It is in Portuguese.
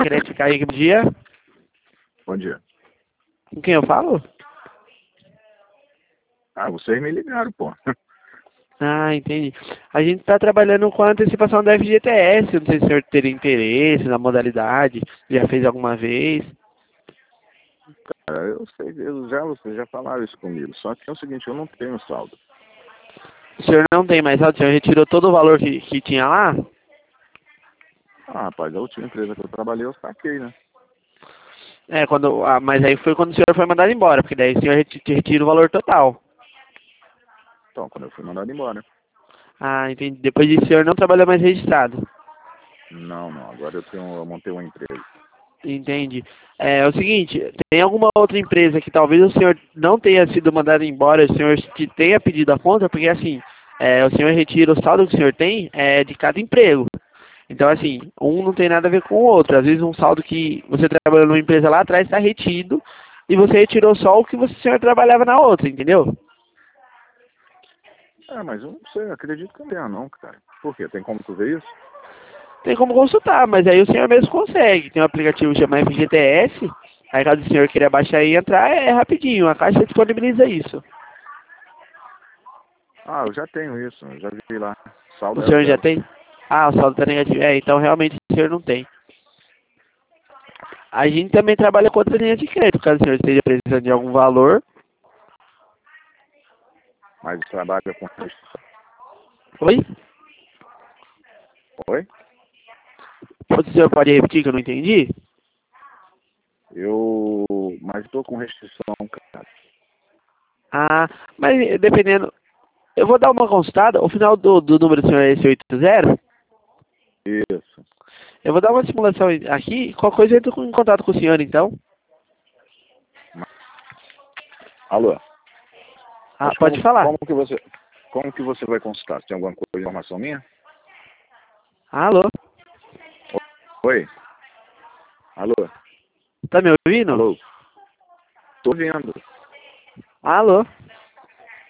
Crédito Kaique, bom dia. Bom dia. Com quem eu falo? Ah, vocês me ligaram, pô. Ah, entendi. A gente está trabalhando com a antecipação da FGTS. Não sei se o senhor teria interesse na modalidade. Já fez alguma vez? Cara, eu sei, vocês já falaram isso comigo. Só que é o seguinte, eu não tenho saldo. O senhor não tem mais saldo? O senhor retirou todo o valor que tinha lá? Ah, rapaz, a última empresa que eu trabalhei, eu saquei, né? Mas aí foi quando o senhor foi mandado embora, porque daí o senhor retira o valor total. Então, quando eu fui mandado embora. Ah, entendi. Depois disso o senhor não trabalha mais registrado. Não. Agora eu montei uma empresa. Entendi. É o seguinte, tem alguma outra empresa que talvez o senhor não tenha sido mandado embora, o senhor te tenha pedido a conta, porque assim, o senhor retira o saldo que o senhor tem de cada emprego. Então, assim, um não tem nada a ver com o outro. Às vezes um saldo que você trabalhou numa empresa lá atrás está retido e você retirou só o que o senhor trabalhava na outra, entendeu? Ah, mas eu não sei, acredito que não tenha não, cara. Por quê? Tem como tu ver isso? Tem como consultar, mas aí o senhor mesmo consegue. Tem um aplicativo chamado FGTS, aí caso o senhor queira baixar e entrar, é rapidinho, a Caixa disponibiliza isso. Ah, eu já tenho isso, eu já vi lá. Saldo O é senhor já zero. tem? Ah, o saldo está negativo. Então realmente o senhor não tem. A gente também trabalha com outra linha de crédito, caso o senhor esteja precisando de algum valor. Mas trabalha com restrição. Oi? Oi? O senhor pode repetir que eu não entendi? Mas tô com restrição, cara. Ah, mas dependendo... Eu vou dar uma consultada. O final do número do senhor é esse 80? Isso. Eu vou dar uma simulação aqui. Qualquer coisa eu entro em contato com o senhor, então. Alô? Ah, Mas pode falar. como que você vai consultar? Tem alguma coisa, informação minha? Alô? Oi? Alô? Tá me ouvindo? Alô? Tô vendo. Alô?